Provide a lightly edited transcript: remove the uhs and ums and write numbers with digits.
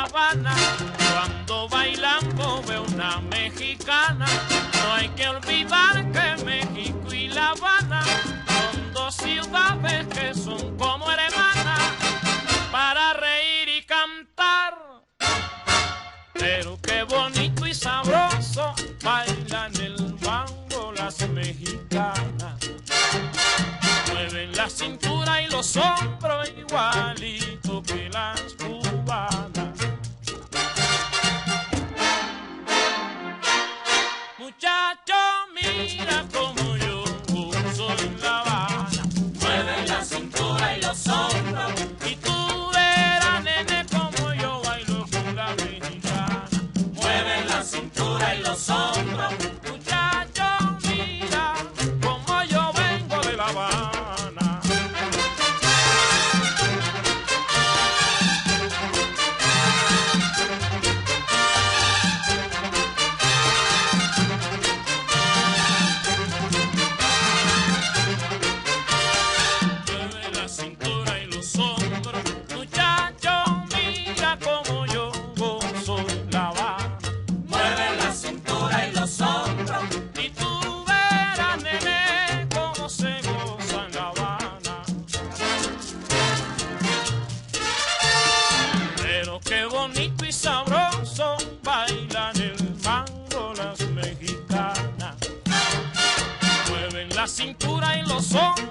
Habana. Cuando bailando veo una mexicana, no hay que olvidar que México y La Habana son dos ciudades que son como hermanas para reír y cantar. Pero qué bonito y sabroso bailan el mambo las mexicanas. Mueven la cintura y los hombros igualito que las cubanas. Muchacho, mira como yo gozo en La Habana. Mueven la cintura y los hombros. Y tú verás, nene, como yo bailo con la mexicana. Mueven la cintura y los hombros. Muchacho, mira como yo vengo de La Habana. Mueve la cintura y los hombros, muchacho, mira como yo gozo en La Habana. Mueven la cintura y los hombros. Y tú verás, nene, cómo se goza en La Habana. Pero qué bonito y sabroso bailan el mango las mexicanas. Mueven la cintura y los hombros.